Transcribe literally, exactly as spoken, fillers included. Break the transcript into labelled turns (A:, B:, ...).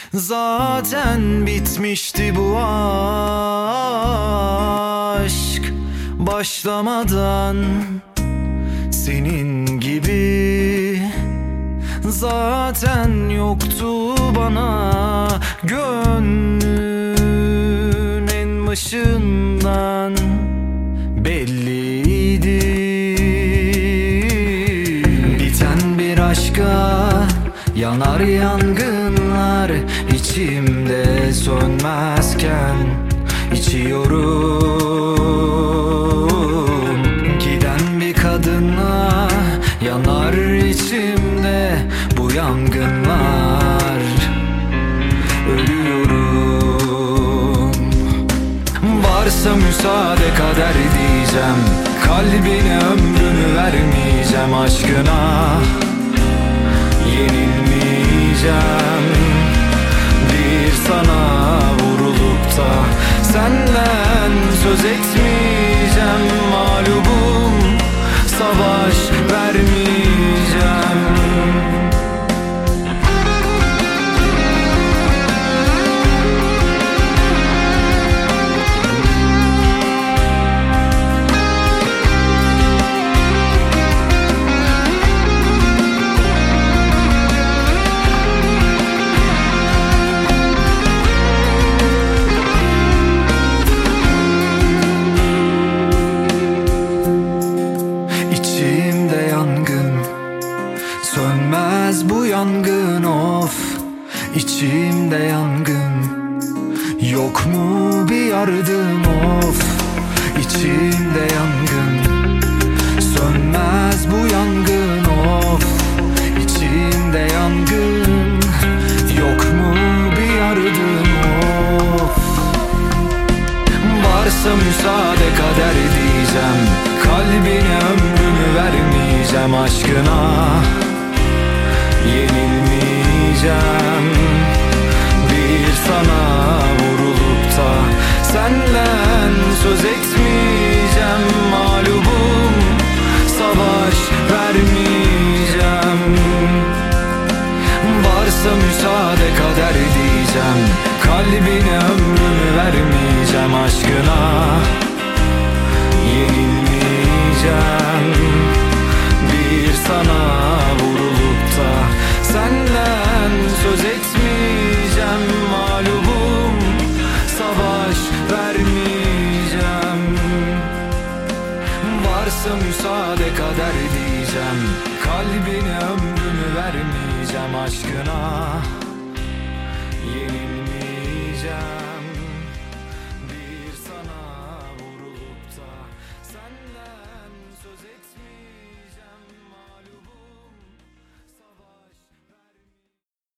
A: Zaten bitmişti bu aşk başlamadan. Senin gibi zaten yoktu bana gönlün en başından belliydi. Biten bir aşka yanar yangınlar, içimde sönmezken içiyorum. Giden bir kadına yanar içimde bu yangınlar, ölüyorum. Varsa müsaade kader diyeceğim, kalbine ömrümü vermeyeceğim aşkına. Yenilmeyeceğim, bir sana vurulup da senden söz etmeyeceğim. Mağlubum, savaş vermeyeceğim. Sönmez bu yangın, of, içimde yangın. Yok mu bir yardım, of, içimde yangın. Sönmez bu yangın, of, içimde yangın. Yok mu bir yardım, of. Varsa müsaade kader diyeceğim, kalbine ömrümü vermeyeceğim aşkına. Yenilmeyeceğim, bir sana vurulup da senden söz etmeyeceğim. Mağlubum, savaş vermeyeceğim. Varsa müsaade kader diyeceğim, kalbine ömrümü vermeyeceğim aşkına. Yenilmeyeceğim, bir sana vurulup da senden söz etmeyeceğim. Mağlubum, savaş vermeyeceğim. Varsa müsaade kader diyeceğim, kalbine ömrümü vermeyeceğim aşkına.